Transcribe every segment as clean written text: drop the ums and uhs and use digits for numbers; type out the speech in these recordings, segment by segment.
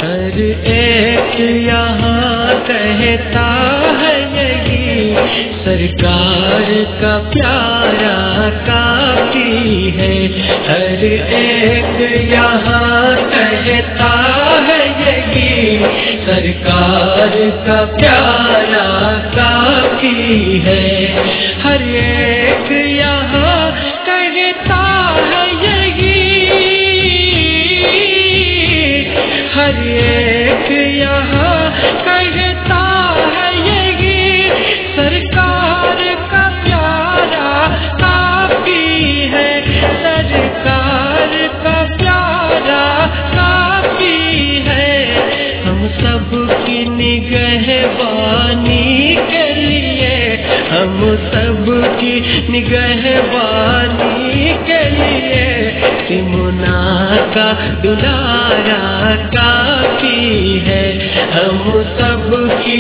ہر ایک یہاں کہتا ہے یہی سرکار کا پیارا کافی ہے. ہر ایک یہاں کہتا ہے یہی سرکار کا پیارا کافی ہے. ہر ایک یہاں کہتا ہے یہی، ہر ایک یہاں کہتا ہے یہی سرکار کا پیارا کافی ہے. سرکار کا پیارا کافی ہے. ہم سب کی نگہبانی کے لیے، ہم سب کی نگہبانی کے لیے سمنا کا دلارا کافی ہے. ہم سب کی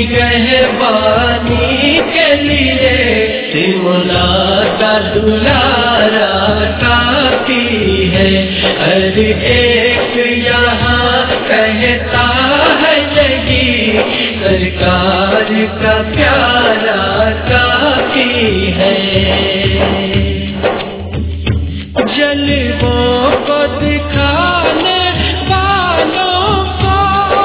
نگہبانی کے لیے سمنا کا دلارا کافی ہے. ہر ایک یہاں کہتا ہے یہی سرکار کا پیارا کافی ہے. جلووں کو دکھانے والوں کو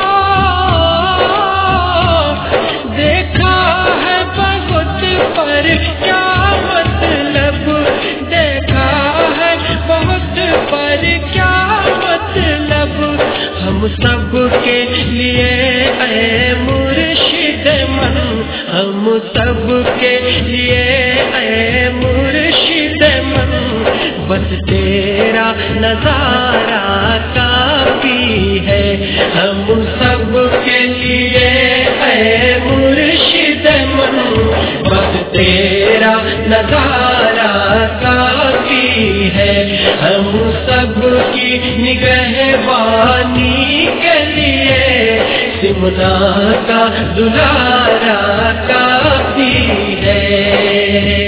دیکھا ہے بہت، پر کیا مطلب؟ دیکھا ہے بہت، پر کیا مطلب؟ ہم سب کے لیے اے مرشد من، ہم سب کے لیے اے مرشد من، بس تیرا نظارہ کافی ہے. ہم سب کے لیے اے مرشد من، بس تیرا نظارہ کافی ہے. ہم سب کی نگہبانی کے لیے سمنا کا دلارا کافی ہے.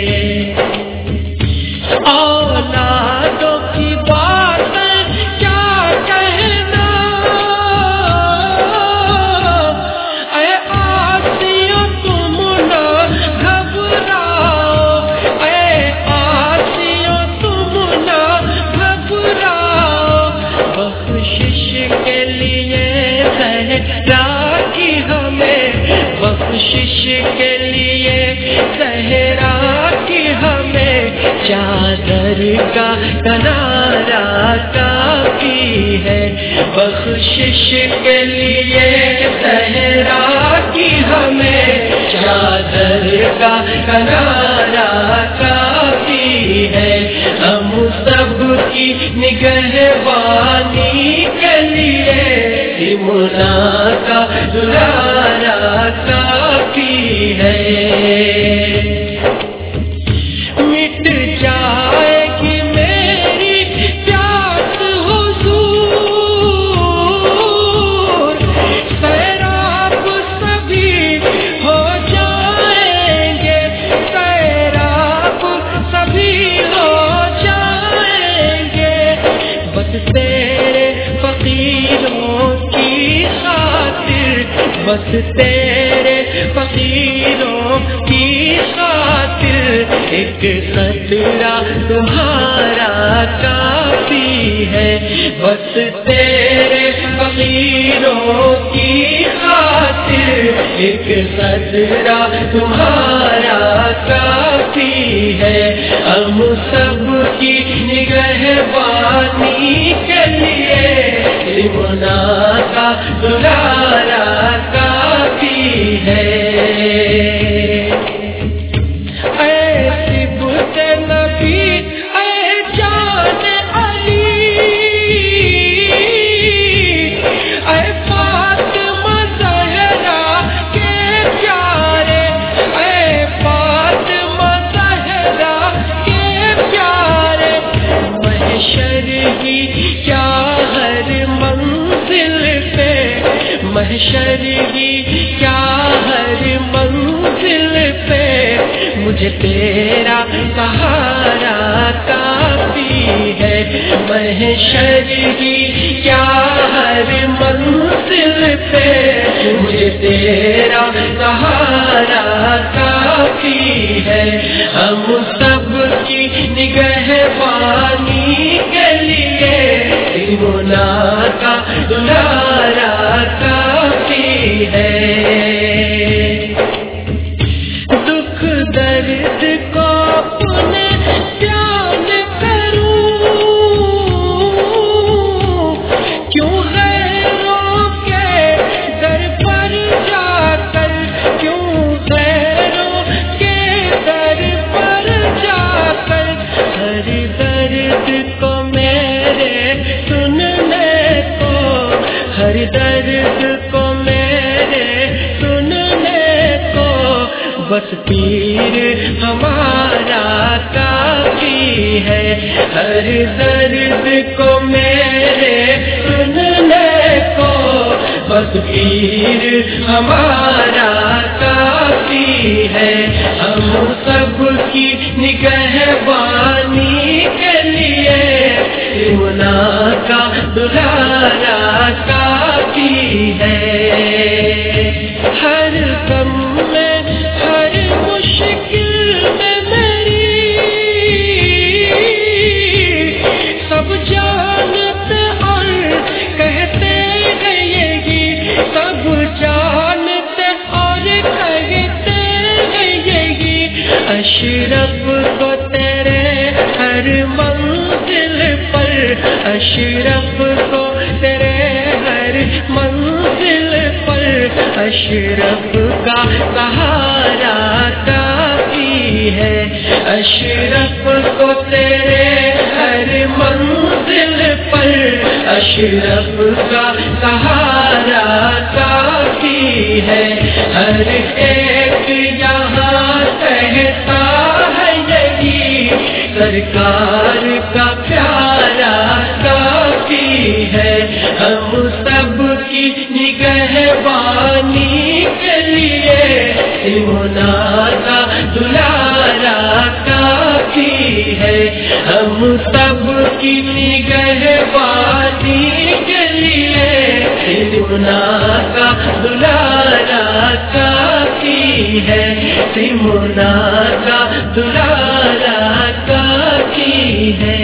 اولادوں کی بات کیا کہنا، اے آسیوں تم نہ گھبراؤ، اے آسیوں تم نہ گھبراؤ. بخشش کے لیے زہرا کی ہمیں، بخشش کے لیے زہرا کی ہمیں چادر کا کنارا کافی ہے. بخشش کے لیے زہرا کی ہمیں چادر کا کنارا کافی ہے. ہم سب کی نگہبانی کے لیے سمنا کا دلارا کافی ہے. مٹ جائے گی میری پیاس حضور، سیراب سبھی ہو جائیں گے، سیراب سبھی ہو جائیں گے. بس تیرے فقیروں کی خاطر، بس تیرے فقیروں کی خاطر ایک قطرہ تمہارا کافی ہے. بس تیرے فقیروں کی خاطر ایک قطرہ تمہارا کافی ہے. ہم سب کی نگہبانی کے لیے سمنا کا دلارا کافی ہے. محشر کی کیا ہر منزل پہ مجھے تیرا سہارا کافی ہے. محشر کی کیا ہر منزل پہ مجھے تیرا سہارا کافی ہے، ہم سب کی نگہبانی کے لیے مولا کا دلارا کافی ہے۔ دکھ درد کو اپنے بیان کروں، کیوں غیروں کے در پر جا کر، کیوں غیروں کے در پر جا کر، ہر درد کو میرے سننے کو، ہر درد کو میرے سننے کو، بس پیر ہمارا کافی ہے، ہر درد کو میرے سننے کو، بس پیر ہمارا کافی ہے، ہم سب کی نگہبانی کے لیے مولا کا دلارا کافی ہے۔ ہر غم میں، ہر مشکل میں میری سب جانتے اور کہتے ہیں یہی، سب جانتے اور کہتے ہیں یہی، اشرف کو تیرے ہر منزل پر، اشرف کو تیرے ہر منزل پر، اشرف کا سہارا کافی ہے، اشرف کو تیرے ہر منزل پر، اشرف کا سہارا کافی ہے، ہر ایک یہاں کہتا ہے یہی، سرکار کا پیارا کافی ہے، ہم سب کی نگہبانی کے لیے مولا کا دلارا کافی ہے، ہم سب کی نگہبانی کے لیے مولا کا دلارا کافی ہے، مولا کا دلارا کافی ہے۔